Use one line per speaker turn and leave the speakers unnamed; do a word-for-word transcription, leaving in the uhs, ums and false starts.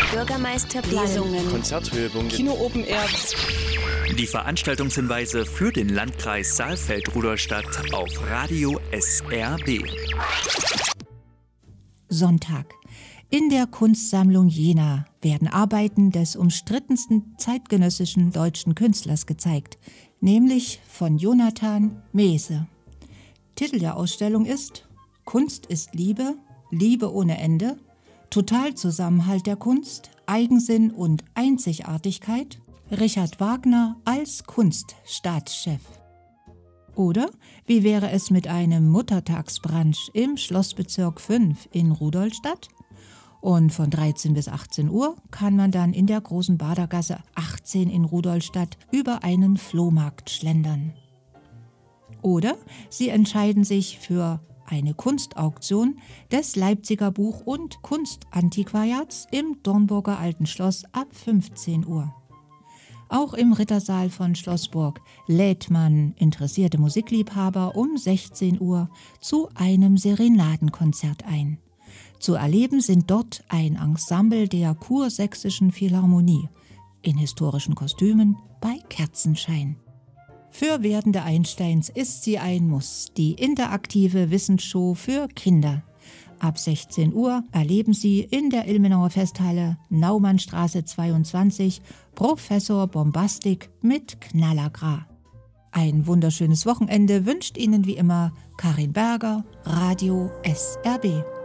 Bürgermeisterplan, Lesungen,
Konzerthöhepunkte,
Kino Open Air.
Die Veranstaltungshinweise für den Landkreis Saalfeld-Rudolstadt auf Radio S R B.
Sonntag. In der Kunstsammlung Jena werden Arbeiten des umstrittensten zeitgenössischen deutschen Künstlers gezeigt, nämlich von Jonathan Mehse. Titel der Ausstellung ist Kunst ist Liebe, Liebe ohne Ende, Totalzusammenhalt der Kunst, Eigensinn und Einzigartigkeit, Richard Wagner als Kunststaatschef. Oder wie wäre es mit einem Muttertagsbrunch im Schlossbezirk fünf in Rudolstadt? Und von dreizehn bis achtzehn Uhr kann man dann in der großen Badergasse achtzehn in Rudolstadt über einen Flohmarkt schlendern. Oder Sie entscheiden sich für eine Kunstauktion des Leipziger Buch- und Kunstantiquariats im Dornburger Alten Schloss ab fünfzehn Uhr. Auch im Rittersaal von Schlossburg lädt man interessierte Musikliebhaber um sechzehn Uhr zu einem Serenadenkonzert ein. Zu erleben sind dort ein Ensemble der Kursächsischen Philharmonie in historischen Kostümen bei Kerzenschein. Für werdende Einsteins ist sie ein Muss, die interaktive Wissensshow für Kinder. Ab sechzehn Uhr erleben Sie in der Ilmenauer Festhalle Naumannstraße zweiundzwanzig Professor Bombastik mit Knallergra. Ein wunderschönes Wochenende wünscht Ihnen wie immer Karin Berger, Radio S R B.